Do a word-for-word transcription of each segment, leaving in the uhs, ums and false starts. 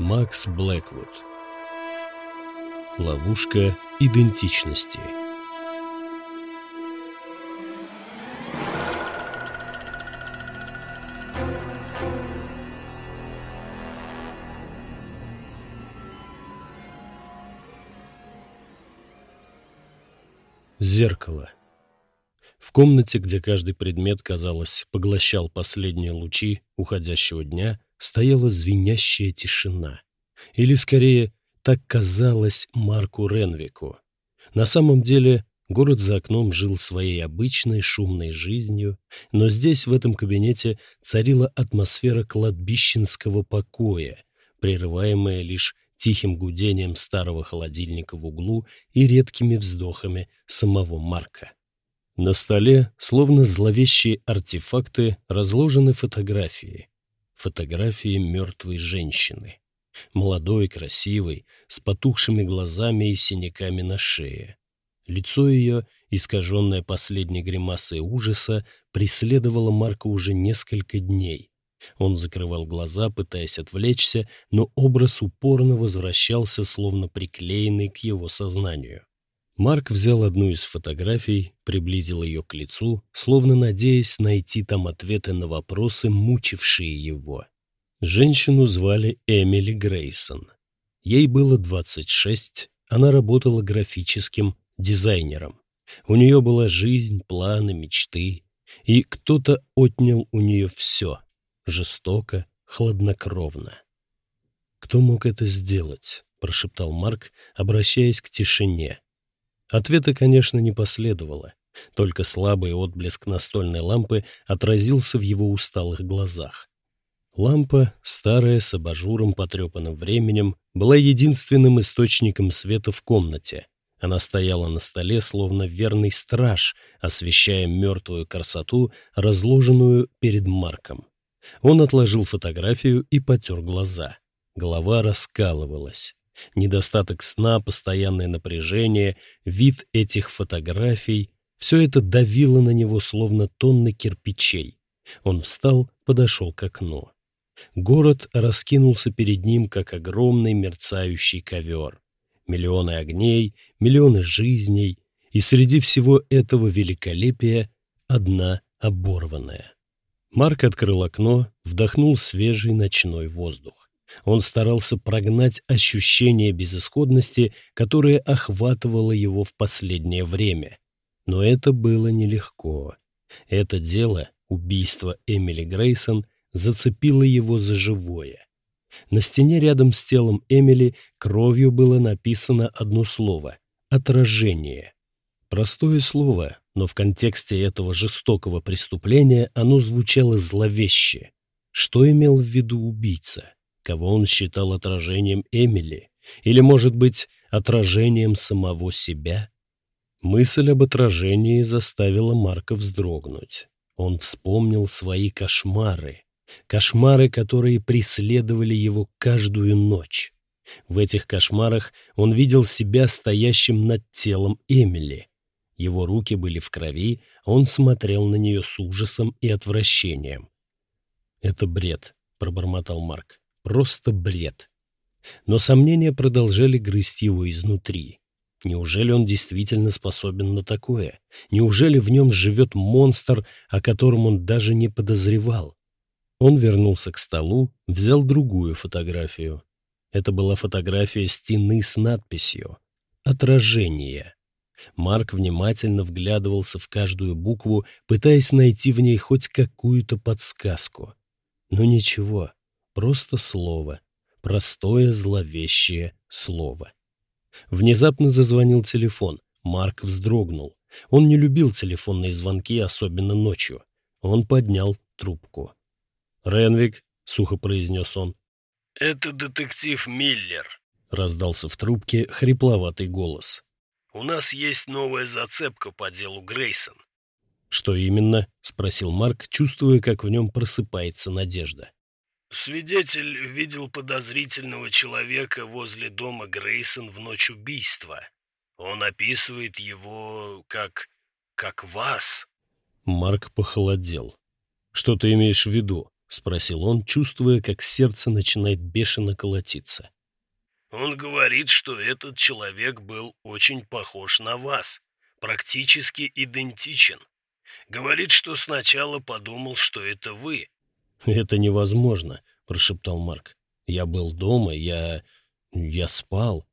Макс Блэквуд. Ловушка идентичности. Зеркало. В комнате, где каждый предмет, казалось, поглощал последние лучи уходящего дня, стояла звенящая тишина. Или, скорее, так казалось Марку Ренвику. На самом деле, город за окном жил своей обычной шумной жизнью, но здесь, в этом кабинете, царила атмосфера кладбищенского покоя, прерываемая лишь тихим гудением старого холодильника в углу и редкими вздохами самого Марка. На столе, словно зловещие артефакты, разложены фотографии. Фотографии мертвой женщины. Молодой, красивой, с потухшими глазами и синяками на шее. Лицо ее, искаженное последней гримасой ужаса, преследовало Марка уже несколько дней. Он закрывал глаза, пытаясь отвлечься, но образ упорно возвращался, словно приклеенный к его сознанию. Марк взял одну из фотографий, приблизил ее к лицу, словно надеясь найти там ответы на вопросы, мучившие его. Женщину звали Эмили Грейсон. Ей было двадцать шесть, она работала графическим дизайнером. У нее была жизнь, планы, мечты, и кто-то отнял у нее все, жестоко, хладнокровно. «Кто мог это сделать?» – прошептал Марк, обращаясь к тишине. Ответа, конечно, не последовало, только слабый отблеск настольной лампы отразился в его усталых глазах. Лампа, старая, с абажуром, потрепанным временем, была единственным источником света в комнате. Она стояла на столе, словно верный страж, освещая мертвую красоту, разложенную перед Марком. Он отложил фотографию и потер глаза. Голова раскалывалась. Недостаток сна, постоянное напряжение, вид этих фотографий — все это давило на него, словно тонны кирпичей. Он встал, подошел к окну. Город раскинулся перед ним, как огромный мерцающий ковер. Миллионы огней, миллионы жизней, и среди всего этого великолепия одна оборванная. Марк открыл окно, вдохнул свежий ночной воздух. Он старался прогнать ощущение безысходности, которое охватывало его в последнее время. Но это было нелегко. Это дело, убийство Эмили Грейсон, зацепило его за живое. На стене рядом с телом Эмили кровью было написано одно слово — «отражение». Простое слово, но в контексте этого жестокого преступления оно звучало зловеще. Что имел в виду убийца? Кого он считал отражением Эмили? Или, может быть, отражением самого себя? Мысль об отражении заставила Марка вздрогнуть. Он вспомнил свои кошмары. Кошмары, которые преследовали его каждую ночь. В этих кошмарах он видел себя стоящим над телом Эмили. Его руки были в крови, а он смотрел на нее с ужасом и отвращением. «Это бред», — пробормотал Марк. «Просто бред». Но сомнения продолжали грызть его изнутри. Неужели он действительно способен на такое? Неужели в нем живет монстр, о котором он даже не подозревал? Он вернулся к столу, взял другую фотографию. Это была фотография стены с надписью «Отражение». Марк внимательно вглядывался в каждую букву, пытаясь найти в ней хоть какую-то подсказку. Но ничего, просто слово, простое зловещее слово. Внезапно зазвонил телефон. Марк вздрогнул. Он не любил телефонные звонки, особенно ночью. Он поднял трубку. «Ренвик», — сухо произнес он. «Это детектив Миллер», — раздался в трубке хрипловатый голос. «У нас есть новая зацепка по делу Грейсон». «Что именно?» — спросил Марк, чувствуя, как в нем просыпается надежда. «Свидетель видел подозрительного человека возле дома Грейсон в ночь убийства. Он описывает его как... как вас». Марк похолодел. «Что ты имеешь в виду?» — спросил он, чувствуя, как сердце начинает бешено колотиться. «Он говорит, что этот человек был очень похож на вас, практически идентичен. Говорит, что сначала подумал, что это вы». «Это невозможно», — прошептал Марк. «Я был дома, я... я спал».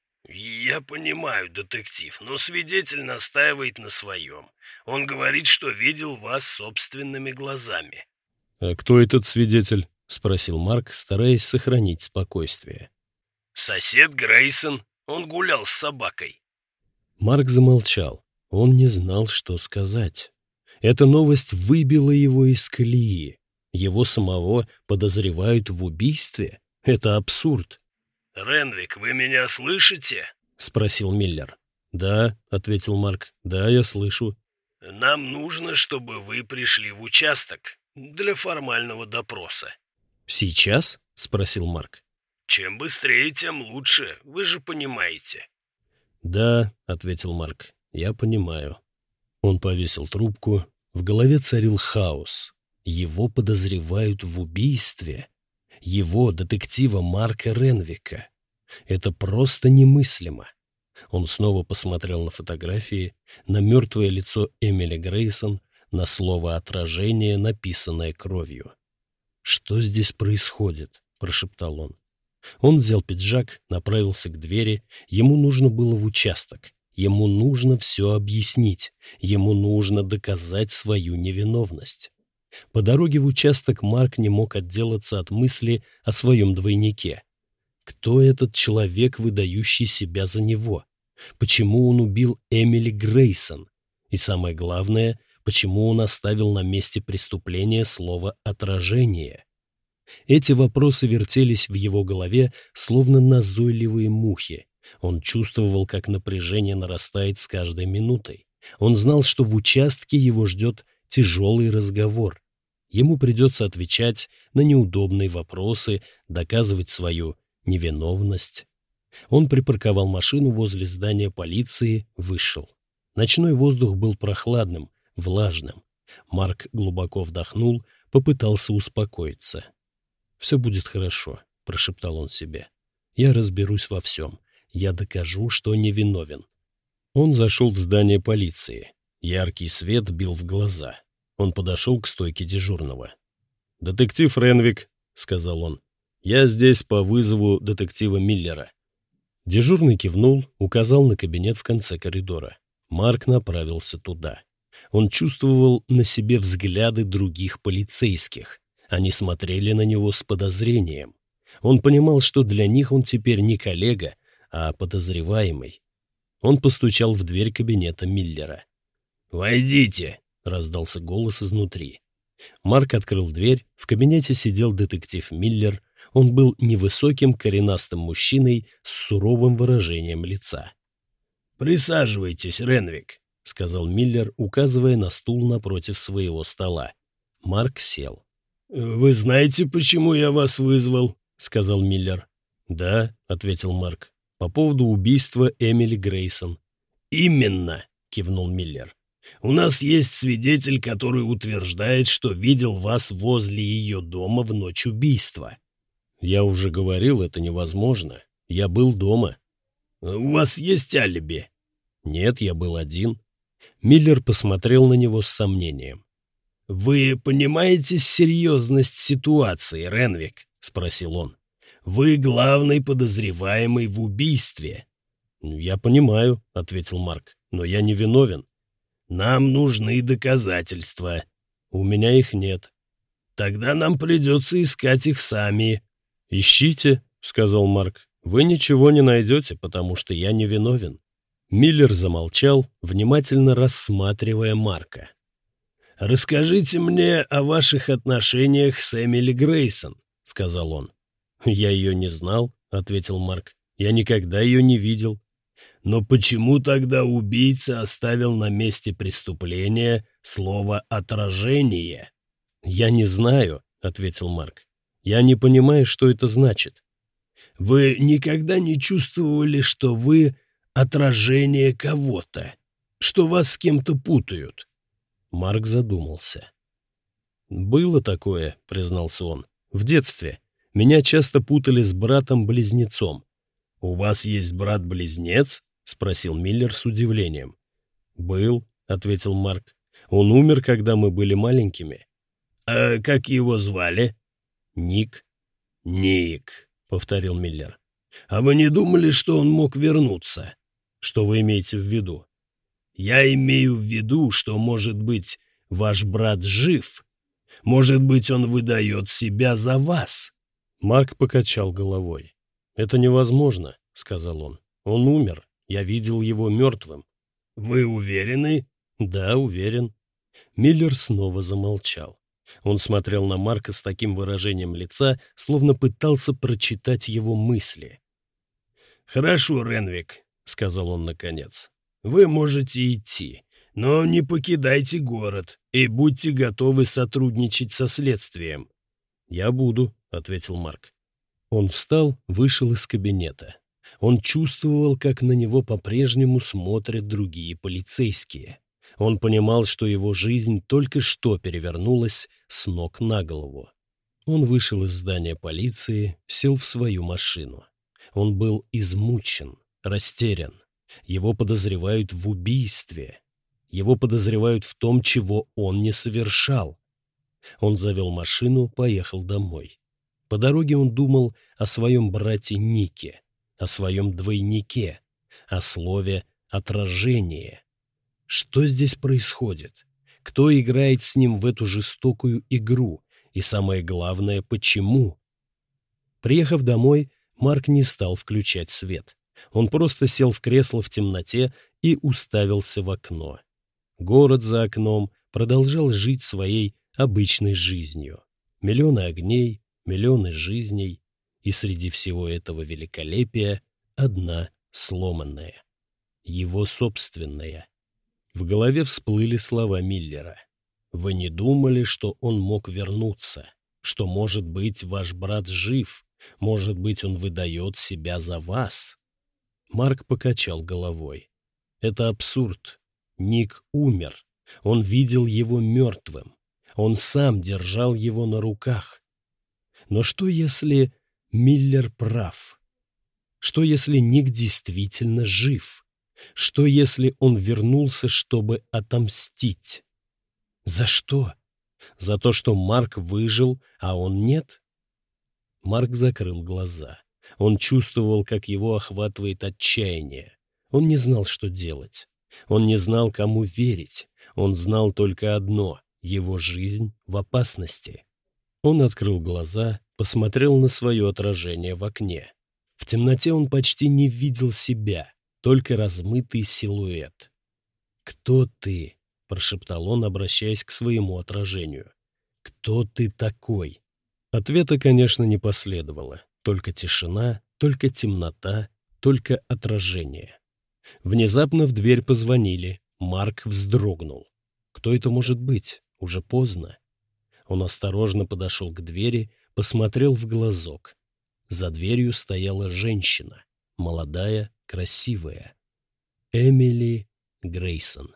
«Я понимаю, детектив, но свидетель настаивает на своем. Он говорит, что видел вас собственными глазами». «А кто этот свидетель?» — спросил Марк, стараясь сохранить спокойствие. «Сосед Грейсон. Он гулял с собакой». Марк замолчал. Он не знал, что сказать. Эта новость выбила его из колеи. Его самого подозревают в убийстве? Это абсурд. «Ренвик, вы меня слышите?» — спросил Миллер. «Да», — ответил Марк. «Да, я слышу». «Нам нужно, чтобы вы пришли в участок для формального допроса». «Сейчас?» — спросил Марк. «Чем быстрее, тем лучше, вы же понимаете». «Да», — ответил Марк. «Я понимаю». Он повесил трубку. В голове царил хаос. Его подозревают в убийстве. Его, детектива Марка Ренвика. Это просто немыслимо. Он снова посмотрел на фотографии, на мертвое лицо Эмили Грейсон, на слово «отражение», написанное кровью. «Что здесь происходит?» — прошептал он. Он взял пиджак, направился к двери. Ему нужно было в участок. Ему нужно все объяснить. Ему нужно доказать свою невиновность. По дороге в участок Марк не мог отделаться от мысли о своем двойнике. Кто этот человек, выдающий себя за него? Почему он убил Эмили Грейсон? И самое главное, почему он оставил на месте преступления слово «отражение»? Эти вопросы вертелись в его голове, словно назойливые мухи. Он чувствовал, как напряжение нарастает с каждой минутой. Он знал, что в участке его ждет тяжелый разговор. Ему придется отвечать на неудобные вопросы, доказывать свою невиновность. Он припарковал машину возле здания полиции, вышел. Ночной воздух был прохладным, влажным. Марк глубоко вдохнул, попытался успокоиться. «Все будет хорошо», — прошептал он себе. «Я разберусь во всем. Я докажу, что невиновен». Он зашел в здание полиции. Яркий свет бил в глаза. Он подошел к стойке дежурного. «Детектив Ренвик», — сказал он, — «я здесь по вызову детектива Миллера». Дежурный кивнул, указал на кабинет в конце коридора. Марк направился туда. Он чувствовал на себе взгляды других полицейских. Они смотрели на него с подозрением. Он понимал, что для них он теперь не коллега, а подозреваемый. Он постучал в дверь кабинета Миллера. «Войдите!» — раздался голос изнутри. Марк открыл дверь. В кабинете сидел детектив Миллер. Он был невысоким, коренастым мужчиной с суровым выражением лица. «Присаживайтесь, Ренвик», — сказал Миллер, указывая на стул напротив своего стола. Марк сел. «Вы знаете, почему я вас вызвал?» — сказал Миллер. «Да», — ответил Марк, — «по поводу убийства Эмили Грейсон». «Именно», — кивнул Миллер. «У нас есть свидетель, который утверждает, что видел вас возле ее дома в ночь убийства». «Я уже говорил, это невозможно. Я был дома». «У вас есть алиби?» «Нет, я был один». Миллер посмотрел на него с сомнением. «Вы понимаете серьезность ситуации, Ренвик?» — спросил он. «Вы главный подозреваемый в убийстве». «Я понимаю», — ответил Марк, — «но я не виновен». «Нам нужны доказательства». «У меня их нет». «Тогда нам придется искать их сами». «Ищите», — сказал Марк. «Вы ничего не найдете, потому что я не виновен». Миллер замолчал, внимательно рассматривая Марка. «Расскажите мне о ваших отношениях с Эмили Грейсон», — сказал он. «Я ее не знал», — ответил Марк. «Я никогда ее не видел». «Но почему тогда убийца оставил на месте преступления слово «отражение»?» «Я не знаю», — ответил Марк. «Я не понимаю, что это значит». «Вы никогда не чувствовали, что вы отражение кого-то, что вас с кем-то путают?» Марк задумался. «Было такое», — признался он. «В детстве. Меня часто путали с братом-близнецом». «У вас есть брат-близнец?» — спросил Миллер с удивлением. «Был», — ответил Марк. «Он умер, когда мы были маленькими». «А как его звали?» «Ник». «Ник», — повторил Миллер. «А вы не думали, что он мог вернуться?» «Что вы имеете в виду?» «Я имею в виду, что, может быть, ваш брат жив. Может быть, он выдает себя за вас». Марк покачал головой. «Это невозможно», — сказал он. «Он умер. Я видел его мертвым». «Вы уверены?» «Да, уверен». Миллер снова замолчал. Он смотрел на Марка с таким выражением лица, словно пытался прочитать его мысли. «Хорошо, Ренвик», — сказал он наконец. «Вы можете идти, но не покидайте город и будьте готовы сотрудничать со следствием». «Я буду», — ответил Марк. Он встал, вышел из кабинета. Он чувствовал, как на него по-прежнему смотрят другие полицейские. Он понимал, что его жизнь только что перевернулась с ног на голову. Он вышел из здания полиции, сел в свою машину. Он был измучен, растерян. Его подозревают в убийстве. Его подозревают в том, чего он не совершал. Он завел машину, поехал домой. По дороге он думал о своем брате Нике, о своем двойнике, о слове «отражение». Что здесь происходит? Кто играет с ним в эту жестокую игру? И самое главное, почему? Приехав домой, Марк не стал включать свет. Он просто сел в кресло в темноте и уставился в окно. Город за окном продолжал жить своей обычной жизнью. Миллионы огней, миллионы жизней, и среди всего этого великолепия одна сломанная. Его собственная. В голове всплыли слова Миллера. «Вы не думали, что он мог вернуться? Что, может быть, ваш брат жив? Может быть, он выдает себя за вас?» Марк покачал головой. «Это абсурд. Ник умер. Он видел его мертвым. Он сам держал его на руках. Но что, если Миллер прав? Что, если Ник действительно жив? Что, если он вернулся, чтобы отомстить? За что? За то, что Марк выжил, а он нет? Марк закрыл глаза. Он чувствовал, как его охватывает отчаяние. Он не знал, что делать. Он не знал, кому верить. Он знал только одно — его жизнь в опасности. Он открыл глаза, посмотрел на свое отражение в окне. В темноте он почти не видел себя, только размытый силуэт. «Кто ты?» — прошептал он, обращаясь к своему отражению. «Кто ты такой?» Ответа, конечно, не последовало. Только тишина, только темнота, только отражение. Внезапно в дверь позвонили. Марк вздрогнул. Кто это может быть? Уже поздно. Он осторожно подошел к двери, посмотрел в глазок. За дверью стояла женщина. Молодая, красивая. Эмили Грейсон.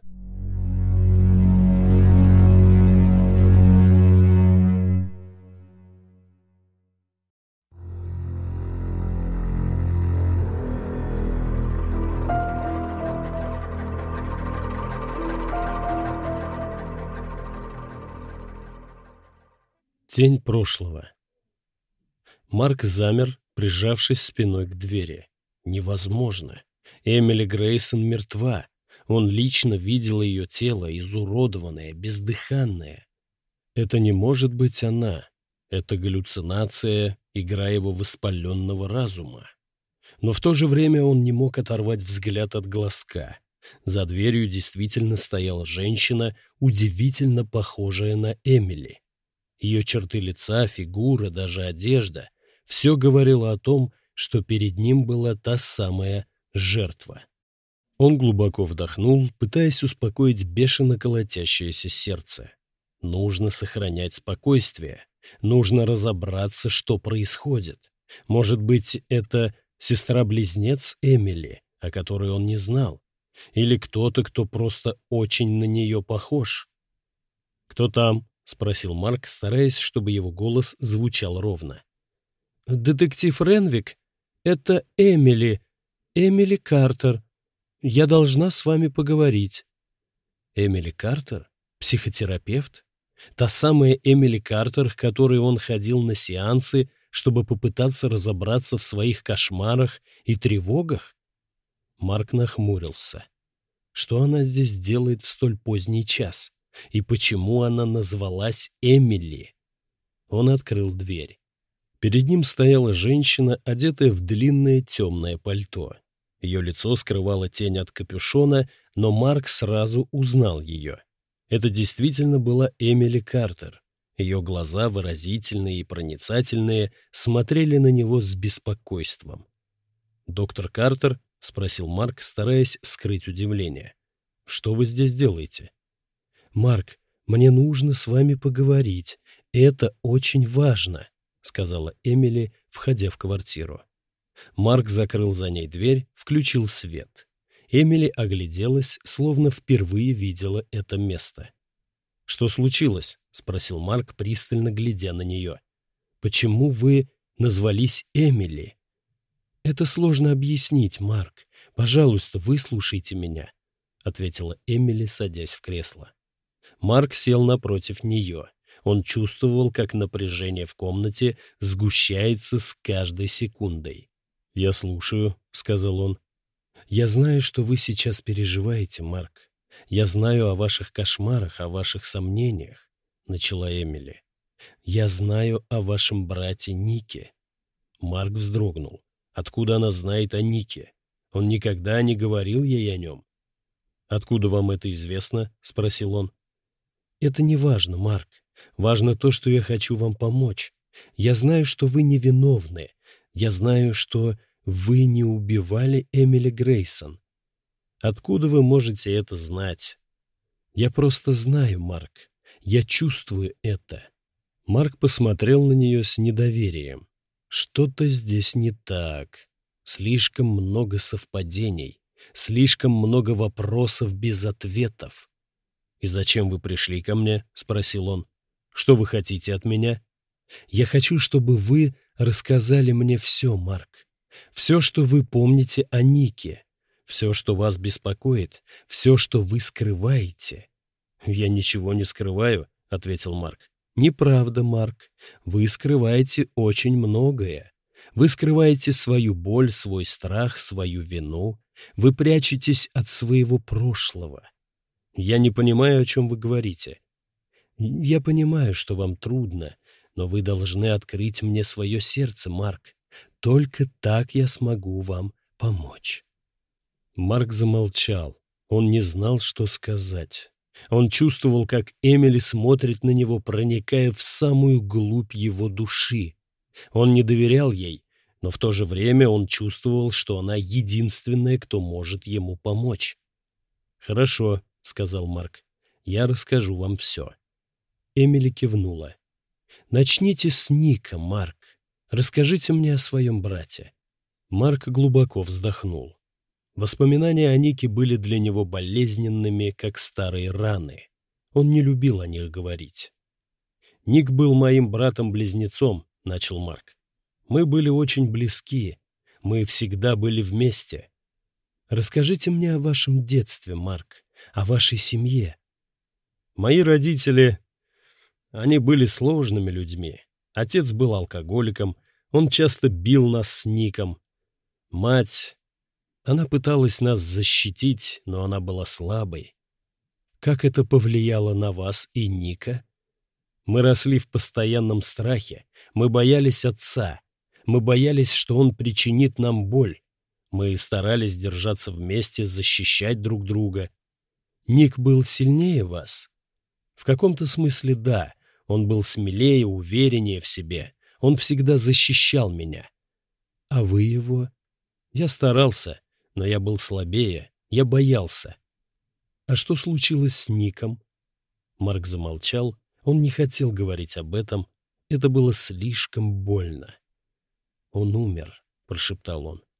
Тень прошлого. Марк замер, прижавшись спиной к двери. Невозможно. Эмили Грейсон мертва. Он лично видел ее тело, изуродованное, бездыханное. Это не может быть она. Это галлюцинация, игра его воспаленного разума. Но в то же время он не мог оторвать взгляд от глазка. За дверью действительно стояла женщина, удивительно похожая на Эмили. Ее черты лица, фигура, даже одежда — все говорило о том, что перед ним была та самая жертва. Он глубоко вдохнул, пытаясь успокоить бешено колотящееся сердце. Нужно сохранять спокойствие. Нужно разобраться, что происходит. Может быть, это сестра-близнец Эмили, о которой он не знал. Или кто-то, кто просто очень на нее похож. «Кто там?» — спросил Марк, стараясь, чтобы его голос звучал ровно. «Детектив Ренвик — это Эмили, Эмили Картер. Я должна с вами поговорить». «Эмили Картер? Психотерапевт? Та самая Эмили Картер, к которой он ходил на сеансы, чтобы попытаться разобраться в своих кошмарах и тревогах?» Марк нахмурился. Что она здесь делает в столь поздний час? И почему она назвалась Эмили? Он открыл дверь. Перед ним стояла женщина, одетая в длинное темное пальто. Ее лицо скрывало тень от капюшона, но Марк сразу узнал ее. Это действительно была Эмили Картер. Ее глаза, выразительные и проницательные, смотрели на него с беспокойством. «Доктор Картер?» — спросил Марк, стараясь скрыть удивление. «Что вы здесь делаете?» «Марк, мне нужно с вами поговорить. Это очень важно», — сказала Эмили, входя в квартиру. Марк закрыл за ней дверь, включил свет. Эмили огляделась, словно впервые видела это место. «Что случилось?» — спросил Марк, пристально глядя на нее. «Почему вы назвались Эмили?» «Это сложно объяснить, Марк. Пожалуйста, выслушайте меня», — ответила Эмили, садясь в кресло. Марк сел напротив нее. Он чувствовал, как напряжение в комнате сгущается с каждой секундой. «Я слушаю», — сказал он. «Я знаю, что вы сейчас переживаете, Марк. Я знаю о ваших кошмарах, о ваших сомнениях», — начала Эмили. «Я знаю о вашем брате Нике». Марк вздрогнул. Откуда она знает о Нике? Он никогда не говорил ей о нем. «Откуда вам это известно?» — спросил он. «Это не важно, Марк. Важно то, что я хочу вам помочь. Я знаю, что вы невиновны. Я знаю, что вы не убивали Эмили Грейсон». «Откуда вы можете это знать?» «Я просто знаю, Марк. Я чувствую это». Марк посмотрел на нее с недоверием. Что-то здесь не так. Слишком много совпадений. Слишком много вопросов без ответов. «И зачем вы пришли ко мне?» — спросил он. «Что вы хотите от меня?» «Я хочу, чтобы вы рассказали мне все, Марк. Все, что вы помните о Нике. Все, что вас беспокоит. Все, что вы скрываете». «Я ничего не скрываю», — ответил Марк. «Неправда, Марк. Вы скрываете очень многое. Вы скрываете свою боль, свой страх, свою вину. Вы прячетесь от своего прошлого. Я не понимаю, о чем вы говорите. Я понимаю, что вам трудно, но вы должны открыть мне свое сердце, Марк. Только так я смогу вам помочь». Марк замолчал. Он не знал, что сказать. Он чувствовал, как Эмили смотрит на него, проникая в самую глубь его души. Он не доверял ей, но в то же время он чувствовал, что она единственная, кто может ему помочь. «Хорошо», — сказал Марк, — «я расскажу вам все». Эмили кивнула. «Начните с Ника, Марк. Расскажите мне о своем брате». Марк глубоко вздохнул. Воспоминания о Нике были для него болезненными, как старые раны. Он не любил о них говорить. «Ник был моим братом-близнецом», — начал Марк. «Мы были очень близки. Мы всегда были вместе. Расскажите мне о вашем детстве, Марк, о вашей семье». «Мои родители, они были сложными людьми. Отец был алкоголиком, он часто бил нас с Ником. Мать... Она пыталась нас защитить, но она была слабой. Как это повлияло на вас и Ника? Мы росли в постоянном страхе. Мы боялись отца. Мы боялись, что он причинит нам боль. Мы старались держаться вместе, защищать друг друга. Ник был сильнее вас? В каком-то смысле да. Он был смелее, увереннее в себе. Он всегда защищал меня. А вы его? Я старался. Но я был слабее, я боялся. А что случилось с Ником? Марк замолчал, он не хотел говорить об этом. Это было слишком больно. «Он умер», — прошептал он.